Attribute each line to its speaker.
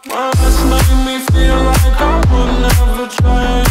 Speaker 1: My lips make me feel like I would never change.